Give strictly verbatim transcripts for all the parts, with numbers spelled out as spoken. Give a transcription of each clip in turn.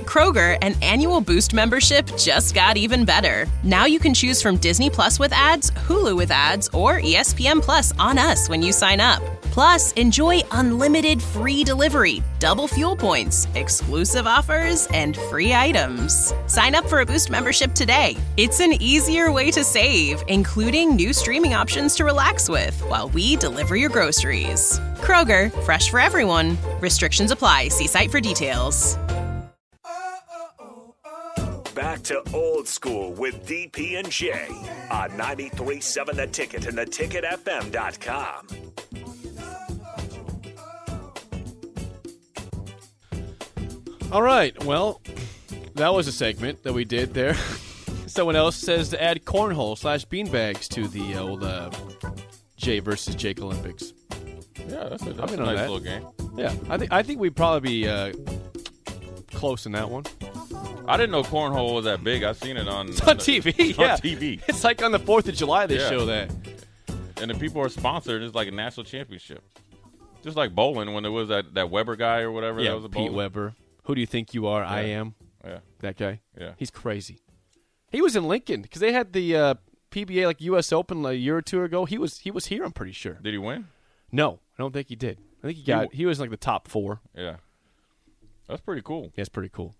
Kroger, an annual Boost membership just got even better. Now you can choose from Disney Plus with ads, Hulu with ads, or E S P N Plus on us when you sign up. Plus, enjoy unlimited free delivery, double fuel points, exclusive offers, and free items. Sign up for a Boost membership today. It's an easier way to save, including new streaming options to relax with while we deliver your groceries. Kroger, fresh for everyone. Restrictions apply. See site for details. Back to Old School with D P and J on ninety-three point seven The Ticket and the ticket f m dot com. All right, well, that was a segment that we did there. Someone else says to add cornhole slash beanbags to the old uh, Jay versus Jake Olympics. Yeah, that's a, that's a on nice that. little game. Yeah, I think I think we'd probably be uh, close in that one. I didn't know cornhole was that big. I've seen it on, It's on T V. It's yeah. on T V. It's like on the fourth of July they Yeah. show that. And the people are sponsored. It's like a national championship. Just like bowling when there was that, that Weber guy or whatever. Yeah, that was a Pete bowling. Weber. Who do you think you are? I am. Yeah. That guy? Yeah. He's crazy. He was in Lincoln because they had the uh, P B A like U S Open like a year or two ago. He was he was here, I'm pretty sure. Did he win? No, I don't think he did. I think he got He- he was in like the top four. Yeah. That's pretty cool. Yeah, it's pretty cool.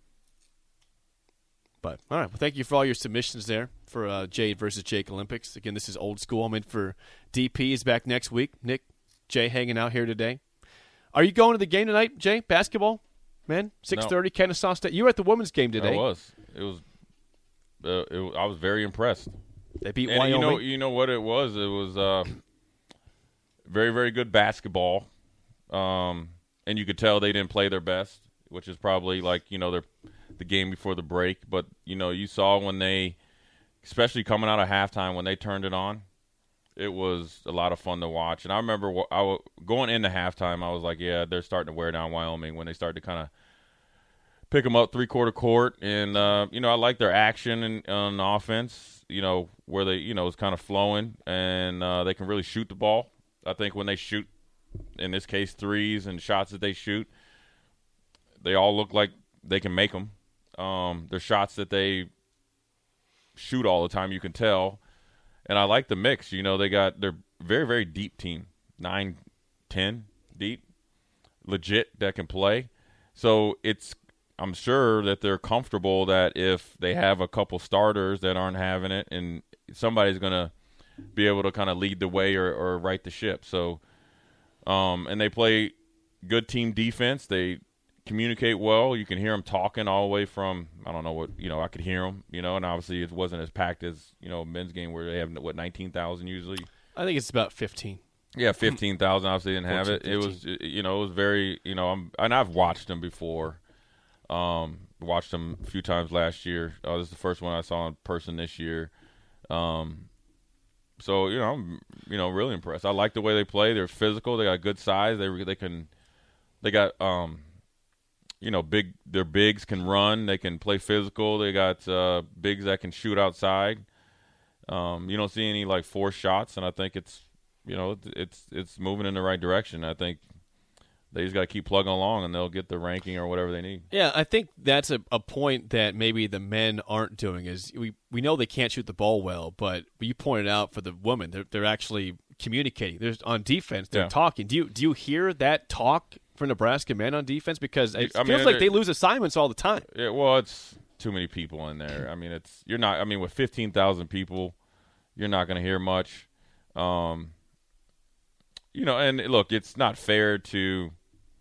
But, all right. Well, thank you for all your submissions there for uh, Jade versus Jake Olympics. Again, this is Old School. I'm in for D P. Is back next week. Nick, Jay hanging out here today. Are you going to the game tonight, Jay? Basketball? Man, six thirty, Kennesaw State. You were at the women's game today. I was. It was. Uh, it, I was very impressed. They beat and Wyoming. You know, you know what it was? It was uh, very, very good basketball. Um, and you could tell they didn't play their best, which is probably like, you know, their the game before the break. But, you know, you saw when they, especially coming out of halftime, when they turned it on, it was a lot of fun to watch. And I remember I w- going into halftime, I was like, yeah, they're starting to wear down Wyoming when they started to kind of pick them up three-quarter court. And, uh, you know, I like their action in, on offense, you know, where they, you know, it's kind of flowing. And uh, they can really shoot the ball. I think when they shoot, in this case, threes and shots that they shoot, they all look like they can make them. Um, they're shots that they shoot all the time, you can tell. And I like the mix. You know, they got – they're very, very deep team, nine, ten deep, legit that can play. So it's – I'm sure that they're comfortable that if they have a couple starters that aren't having it and somebody's going to be able to kind of lead the way or, or right the ship. So – Um, and they play good team defense. They communicate well. You can hear them talking all the way from, I don't know what, you know, I could hear them, you know, and obviously it wasn't as packed as, you know, a men's game where they have, what, nineteen thousand usually? I think it's about fifteen. Yeah, fifteen thousand. Obviously didn't have it. fourteen, It was, you know, it was very, you know, I'm, and I've watched them before. Um, watched them a few times last year. Uh, this is the first one I saw in person this year. Um, So, you know, I'm, you know, really impressed. I like the way they play. They're physical. They got good size. They they can, they got, um, you know, big. Their bigs can run. They can play physical. They got uh, bigs that can shoot outside. Um, you don't see any like forced shots, and I think it's, you know, it's it's moving in the right direction. I think they just got to keep plugging along, and they'll get the ranking or whatever they need. Yeah, I think that's a, a point that maybe the men aren't doing is we, we know they can't shoot the ball well, but you pointed out for the women, they're, they're actually communicating. There's on defense, they're Yeah. talking. Do you do you hear that talk for Nebraska men on defense? Because it I mean, feels like they're- they lose assignments all the time. Yeah, well, it's too many people in there. I mean, it's you're not. I mean, with fifteen thousand people, you're not going to hear much. Um, you know, and look, it's not fair to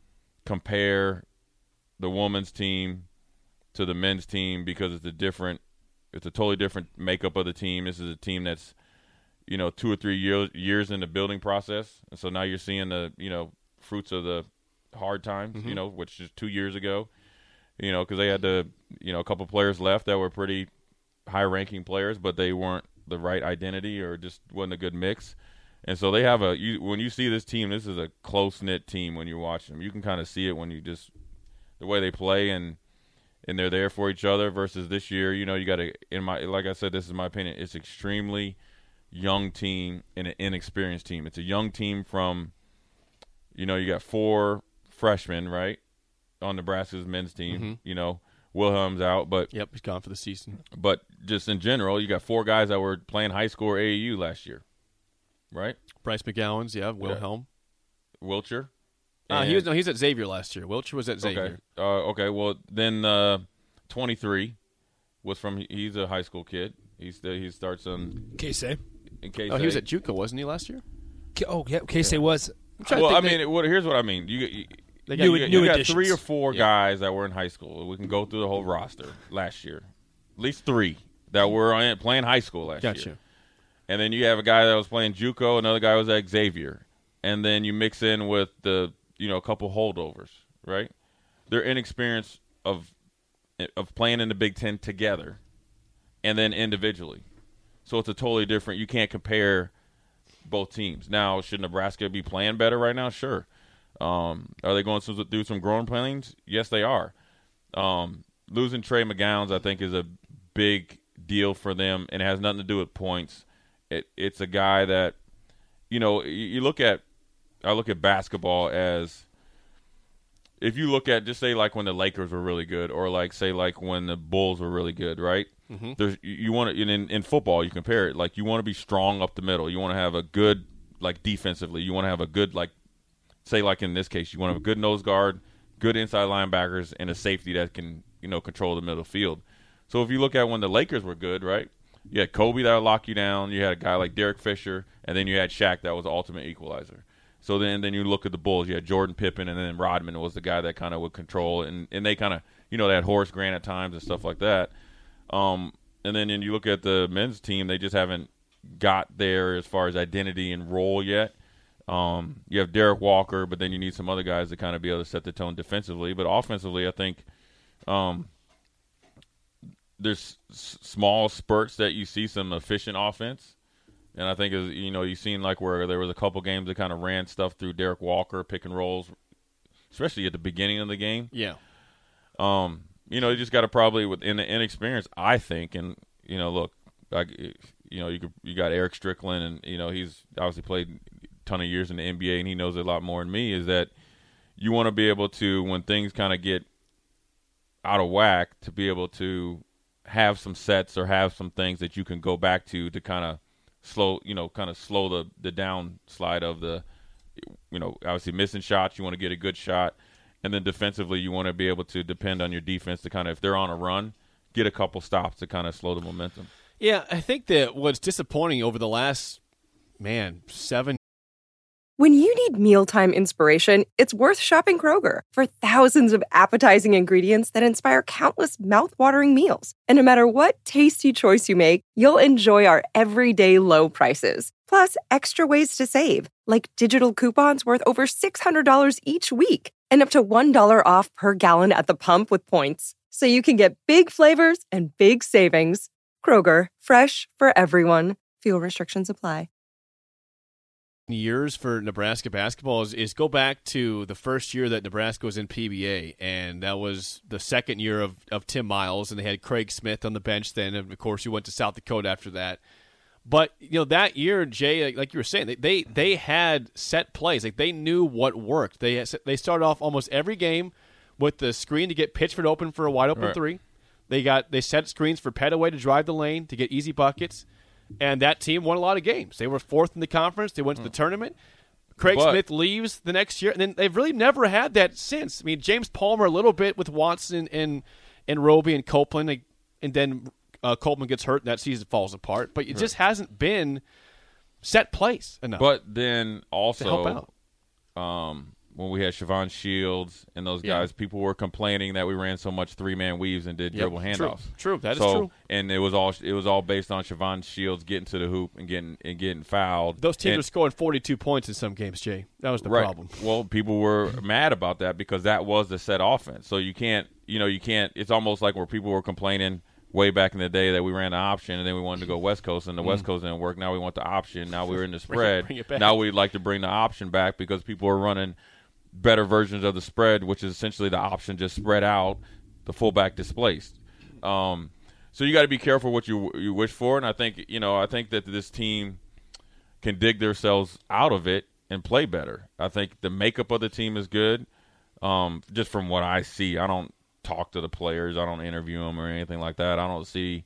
compare the women's team to the men's team because it's a different, it's a totally different makeup of the team. This is a team that's, you know, two or three years years in the building process, and so now you're seeing the, you know, fruits of the hard times. Mm-hmm. You know, which is two years ago. You know, because they had the, you know, a couple players left that were pretty high-ranking players, but they weren't the right identity or just wasn't a good mix. And so they have a you, – when you see this team, this is a close-knit team when you watch them. You can kind of see it when you just – the way they play and and they're there for each other versus this year. You know, you got to – in my like I said, this is my opinion. It's extremely young team and an inexperienced team. It's a young team from – you know, you got four freshmen, right, on Nebraska's men's team, Mm-hmm. you know, Wilhelm's out, but yep, he's gone for the season. But just in general, you got four guys that were playing high school or A A U last year, right? Bryce McGowan's, yeah, Wilhelm, yeah. Wilcher. Uh, he was no, he's at Xavier last year. Wilcher was at Xavier. Okay, uh, okay. Well, then uh, twenty-three was from. He's a high school kid. He's the, he starts on K-State. In K-State. Oh, he was at JUCO, wasn't he last year? K- oh, yeah, K-State yeah. was. Well, I mean, what, here's what I mean. You, you They got, new, you, new you got additions. three or four yeah. guys that were in high school. We can go through the whole roster last year. At least three that were on, playing high school last gotcha. year. And then you have a guy that was playing JUCO, another guy was at Xavier. And then you mix in with the, you know, a couple holdovers, right? Their inexperience of of playing in the Big Ten together and then individually. So it's a totally different – you can't compare both teams. Now, should Nebraska be playing better right now? Sure. Um, are they going to do some growing pains? Yes, they are. Um, losing Trey McGowns, I think, is a big deal for them, and it has nothing to do with points. It, it's a guy that, you know, you, you look at – I look at basketball as – if you look at just say like when the Lakers were really good or like say like when the Bulls were really good, right? Mm-hmm. There's you want to in, in football you compare it like you want to be strong up the middle. You want to have a good like defensively. You want to have a good like say like in this case you want to have a good nose guard, good inside linebackers, and a safety that can you know control the middle field. So if you look at when the Lakers were good, right? You had Kobe that would lock you down. You had a guy like Derek Fisher, and then you had Shaq that was the ultimate equalizer. So then, then you look at the Bulls. You had Jordan Pippen, and then Rodman was the guy that kind of would control, and, and they kind of, you know, they had Horace Grant at times and stuff like that. Um, and then and you look at the men's team, they just haven't got there as far as identity and role yet. Um, you have Derek Walker, but then you need some other guys to kind of be able to set the tone defensively. But offensively, I think um, there's s- small spurts that you see some efficient offense. And I think, as you know, you've seen like where there was a couple games that kind of ran stuff through Derek Walker, pick and rolls, especially at the beginning of the game. Yeah. Um, you know, you just got to probably, with in the inexperience, I think, and, you know, look, I, you know, you could, you got Eric Strickland, and, you know, he's obviously played a ton of years in the N B A, and he knows a lot more than me, is that you want to be able to, when things kind of get out of whack, to be able to have some sets or have some things that you can go back to to kind of slow, you know, kind of slow the, the downslide of the, you know, obviously missing shots. You want to get a good shot. And then defensively, you want to be able to depend on your defense to kind of, if they're on a run, get a couple stops to kind of slow the momentum. Yeah, I think that what's disappointing over the last, man, seven When you need mealtime inspiration, it's worth shopping Kroger for thousands of appetizing ingredients that inspire countless mouthwatering meals. And no matter what tasty choice you make, you'll enjoy our everyday low prices. Plus, extra ways to save, like digital coupons worth over six hundred dollars each week and up to one dollar off per gallon at the pump with points. So you can get big flavors and big savings. Kroger, fresh for everyone. Fuel restrictions apply. Years for Nebraska basketball is, is go back to the first year that Nebraska was in P B A, and that was the second year of, of Tim Miles, and they had Craig Smith on the bench then, and of course you went to South Dakota after that. But you know that year, Jay, like you were saying, they they, they had set plays, like they knew what worked. They they started off almost every game with the screen to get Pitchford open for a wide open right. three. They got they set screens for Petaway to drive the lane to get easy buckets. And that team won a lot of games. They were fourth in the conference. They went to the tournament. Craig but, Smith leaves the next year, and then they've really never had that since. I mean, James Palmer a little bit with Watson and and Roby and Copeland, and then uh, Copeland gets hurt, and that season falls apart. But it right. just hasn't been set place enough. But then also, to help out. Um, when we had Siobhan Shields and those yeah. guys, people were complaining that we ran so much three-man weaves and did yep, dribble handoffs. True, true. that so, is true. And it was all it was all based on Siobhan Shields getting to the hoop and getting and getting fouled. Those teams and, were scoring forty-two points in some games, Jay. That was the right. problem. Well, people were mad about that because that was the set offense. So you can't, you know, you can't. It's almost like where people were complaining way back in the day that we ran the option and then we wanted to go West Coast and the mm. West Coast didn't work. Now we want the option. Now we're in the spread. bring it, bring it now we'd like to bring the option back because people are running better versions of the spread, which is essentially the option just spread out, the fullback displaced. Um, so you got to be careful what you you wish for, and I think you know I think that this team can dig themselves out of it and play better. I think the makeup of the team is good, um, just from what I see. I don't talk to the players. I don't interview them or anything like that. I don't see,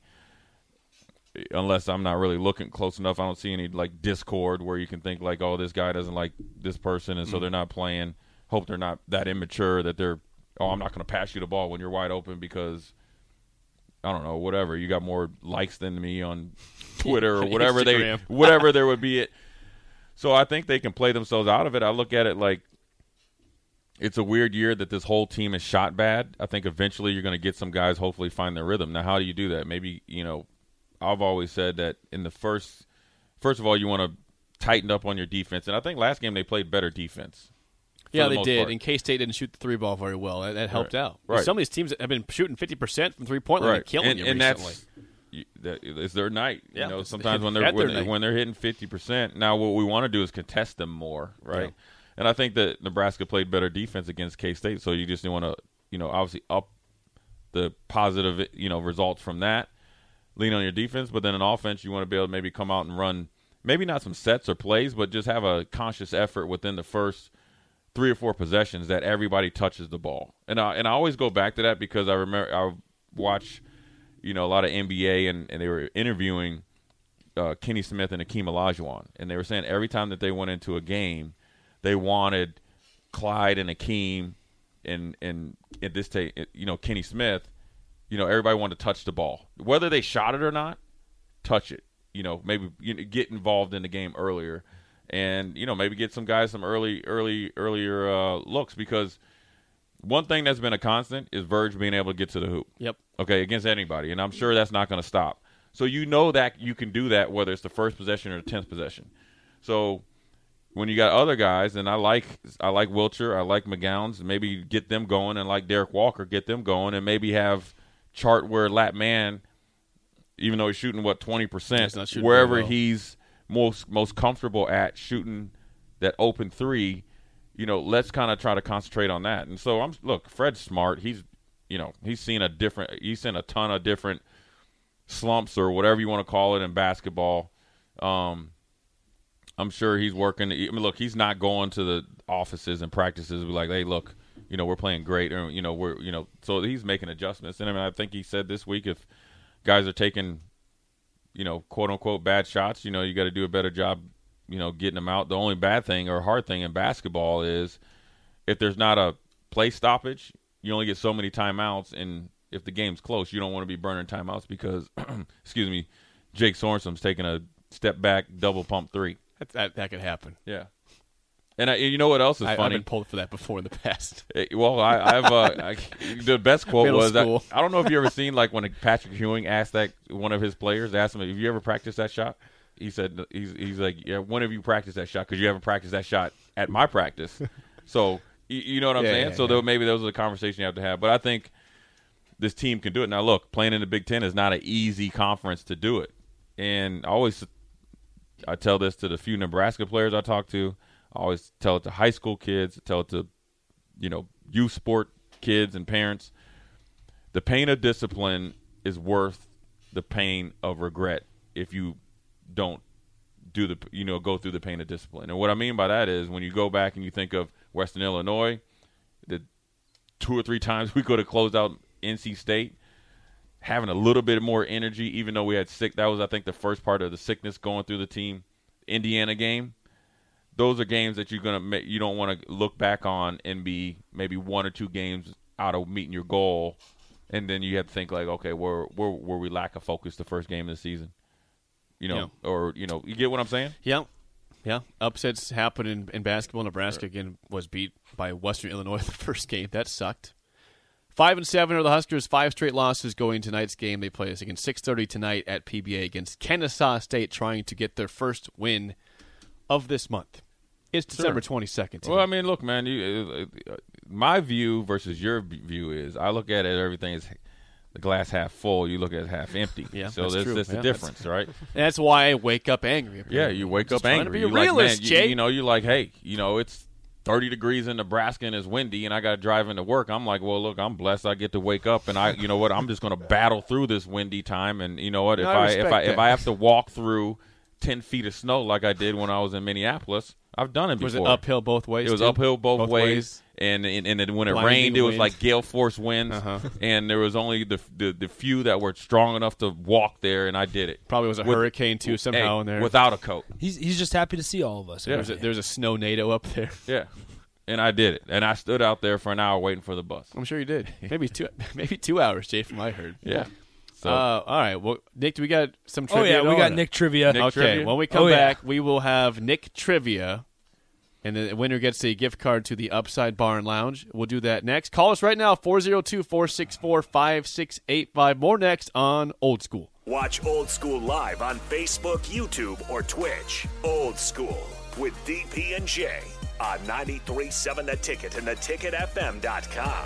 unless I'm not really looking close enough, I don't see any like discord where you can think like, oh, this guy doesn't like this person, and so they're not playing. Hope they're not that immature that they're, oh, I'm not going to pass you the ball when you're wide open because, I don't know, whatever. You got more likes than me on Twitter or whatever they, whatever there would be. It. So I think they can play themselves out of it. I look at it like it's a weird year that this whole team is shot bad. I think eventually you're going to get some guys hopefully find their rhythm. Now, how do you do that? Maybe, you know, I've always said that in the first, first of all, you want to tighten up on your defense. And I think last game they played better defense. Yeah, the they did. part. And K-State didn't shoot the three ball very well. That, that helped Right. out. Right. Some of these teams have been shooting fifty percent from three-point line Right. and killing and, you and recently. That's, you, that, it's their night. Yeah, you know, it's- sometimes when at they're their when, night. when they're hitting fifty percent. Now, what we want to do is contest them more, right? Yeah. And I think that Nebraska played better defense against K-State, so you just want to, you know, obviously up the positive, you know, results from that. Lean on your defense, but then in offense, you want to be able to maybe come out and run, maybe not some sets or plays, but just have a conscious effort within the first three or four possessions that everybody touches the ball. And I and I always go back to that because I remember I watch, you know, a lot of N B A and, and they were interviewing uh, Kenny Smith and Akeem Olajuwon, and they were saying every time that they went into a game, they wanted Clyde and Akeem and and in this take, you know, Kenny Smith, you know, everybody wanted to touch the ball, whether they shot it or not, touch it. You know, maybe you know, get involved in the game earlier. And, you know, maybe get some guys some early, early, earlier uh, looks because one thing that's been a constant is Verge being able to get to the hoop. Yep. Okay, against anybody. And I'm sure that's not going to stop. So you know that you can do that whether it's the first possession or the tenth possession. So when you got other guys, and I like I like Wilcher, I like McGowns, maybe get them going, and like Derek Walker, get them going, and maybe have chart where Lat Man, even though he's shooting, what, twenty percent, He's not shooting wherever very well. he's – most most comfortable at shooting that open three, you know, let's kind of try to concentrate on that. And so I'm look, Fred's smart. He's you know, he's seen a different he's seen a ton of different slumps or whatever you want to call it in basketball. Um I'm sure he's working. I mean, look, he's not going to the offices and practices and be like, hey, look, you know, we're playing great, or you know, we're you know, so he's making adjustments. And I mean, I think he said this week if guys are taking, you know, quote unquote bad shots, you know, you got to do a better job, you know, getting them out. The only bad thing or hard thing in basketball is if there's not a play stoppage, you only get so many timeouts. And if the game's close, you don't want to be burning timeouts because, excuse me, Jake Sorenson's taking a step back double pump three. That, that, that could happen. Yeah. And I, you know what else is I, I've funny? been pulled for that before in the past. Eh, Well, I, I've uh, I, the best quote Middle was that, school. I don't know if you ever seen like when Patrick Ewing asked that one of his players asked him, "Have you ever practiced that shot?" He said, "He's he's like, yeah, when have you practiced that shot? Because you haven't practiced that shot at my practice." So you, you know what I'm Yeah, saying? yeah, so yeah. there, maybe those are the conversations you have to have. But I think this team can do it. Now, look, playing in the Big Ten is not an easy conference to do it, and I always I tell this to the few Nebraska players I talk to. I always tell it to high school kids, tell it to, you know, youth sport kids and parents. The pain of discipline is worth the pain of regret if you don't do the, you know, go through the pain of discipline. And what I mean by that is when you go back and you think of Western Illinois, the two or three times we could have closed out N C State, having a little bit more energy, even though we had sick. That was, I think, the first part of the sickness going through the team. Indiana game. Those are games that you're gonna make, you don't want to look back on and be maybe one or two games out of meeting your goal, and then you have to think like, okay, where where were we lack of focus the first game of the season, you know, Yeah. or you know, you get what I'm saying? Yeah. Yeah. Upsets happen in, in basketball. Nebraska, again, was beat by Western Illinois the first game. That sucked. Five and seven are the Huskers. Five straight losses going tonight's game. They play us again six thirty tonight at P B A against Kennesaw State, trying to get their first win of this month. It's December twenty-second. Well, I mean, look, man, you, uh, my view versus your view is I look at it, everything is the glass half full. You look at it half empty. Yeah, so that's there's, true. there's Yeah, the difference, right? That's why I wake up angry. Yeah, you wake Just up trying angry. To be a You're realist, like, man, Jay. you, you know, you're like, hey, you know, it's thirty degrees in Nebraska and it's windy, and I got to drive into work. I'm like, well, look, I'm blessed. I get to wake up, and I, you know what, I'm just going to battle through this windy time. And you know what, if I I, respect if I if that. I have to walk through ten feet of snow like I did when I was in Minneapolis, I've done it before. Was it uphill both ways? It was too? uphill both, both ways. ways. And, and and then when it Blinding rained, it was wind. like gale force winds, Uh-huh. and there was only the, the the few that were strong enough to walk there, and I did it. Probably was a With- hurricane too somehow hey, in there. without a coat. He's he's just happy to see all of us. Yeah. There's a, there's a snow NATO up there. Yeah, and I did it, and I stood out there for an hour waiting for the bus. I'm sure you did. Maybe two maybe two hours, Jay, from what I heard. Yeah. So Uh, all right. Well, Nick, do we got some Oh trivia? yeah, at we all? got Nick trivia. Nick Okay. trivia? When we come Oh, yeah. back, we will have Nick trivia, and the winner gets a gift card to the Upside Bar and Lounge. We'll do that next. Call us right now, four oh two, four six four, five six eight five. More next on Old School. Watch Old School live on Facebook, YouTube, or Twitch. Old School with D P and J on ninety-three point seven The Ticket and the ticket f m dot com.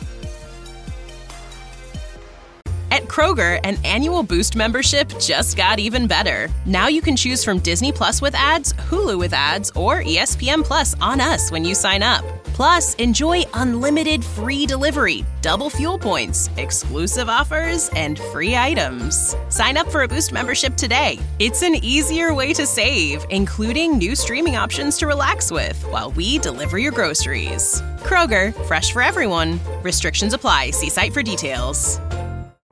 At Kroger, an annual Boost membership just got even better. Now you can choose from Disney Plus with ads, Hulu with ads, or E S P N Plus on us when you sign up. Plus, enjoy unlimited free delivery, double fuel points, exclusive offers, and free items. Sign up for a Boost membership today. It's an easier way to save, including new streaming options to relax with while we deliver your groceries. Kroger, fresh for everyone. Restrictions apply. See site for details.